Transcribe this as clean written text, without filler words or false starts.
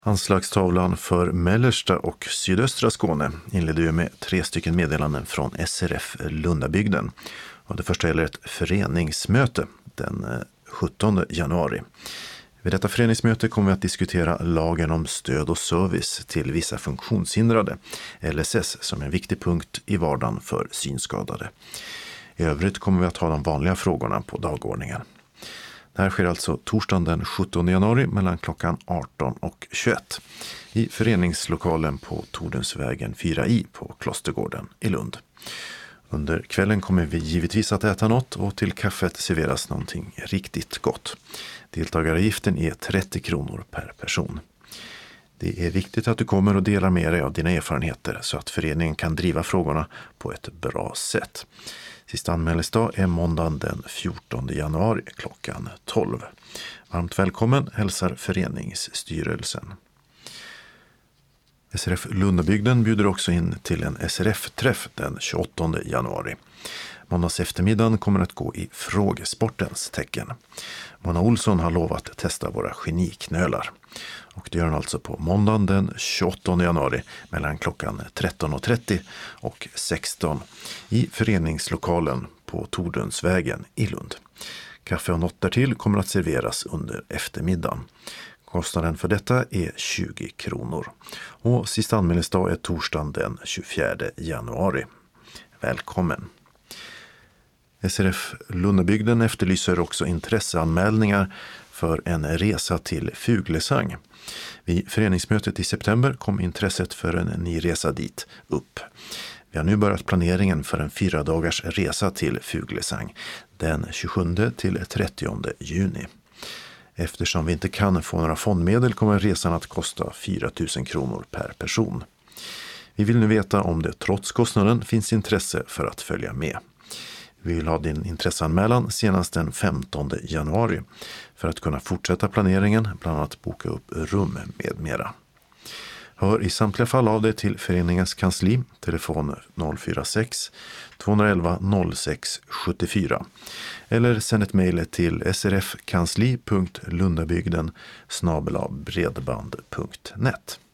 Anslagstavlan för mellersta och sydöstra Skåne inleder ju med 3 stycken meddelanden från SRF Lundabygden. Och det första gäller ett föreningsmöte den 17 januari. Vid detta föreningsmöte kommer vi att diskutera lagen om stöd och service till vissa funktionshindrade, LSS, som en viktig punkt i vardagen för synskadade. I övrigt kommer vi att ha de vanliga frågorna på dagordningen. Det här sker alltså torsdagen den 17 januari mellan klockan 18 och 21 i föreningslokalen på Tordensvägen 4i på Klostergården i Lund. Under kvällen kommer vi givetvis att äta något och till kaffet serveras någonting riktigt gott. Deltagaravgiften är 30 kronor per person. Det är viktigt att du kommer och delar med dig av dina erfarenheter så att föreningen kan driva frågorna på ett bra sätt. Sista anmälningsdag är måndagen den 14 januari klockan 12. Varmt välkommen hälsar föreningsstyrelsen. SRF Lundabygden bjuder också in till en SRF-träff den 28 januari. Måndags eftermiddagen kommer att gå i frågesportens tecken. Mona Olsson har lovat testa våra geniknölar. Och det gör han alltså på måndagen den 28 januari mellan klockan 13.30 och 16 i föreningslokalen på Tordensvägen i Lund. Kaffe och något därtill kommer att serveras under eftermiddagen. Kostnaden för detta är 20 kronor. Och sista anmälningsdag är torsdagen den 24 januari. Välkommen! SRF Lundabygden efterlyser också intresseanmälningar för en resa till Fuglesang. Vid föreningsmötet i september kom intresset för en ny resa dit upp. Vi har nu börjat planeringen för en 4 dagars resa till Fuglesang den 27 till 30 juni. Eftersom vi inte kan få några fondmedel kommer resan att kosta 4 000 kronor per person. Vi vill nu veta om det trots kostnaden finns intresse för att följa med. Vi vill ha din intresseanmälan senast den 15 januari för att kunna fortsätta planeringen, bland annat boka upp rum med mera. Hör i samtliga fall av dig till föreningens kansli, telefon 046 211 06 74 eller sänd ett mejl till srfkansli.lundabygden@bredband.net.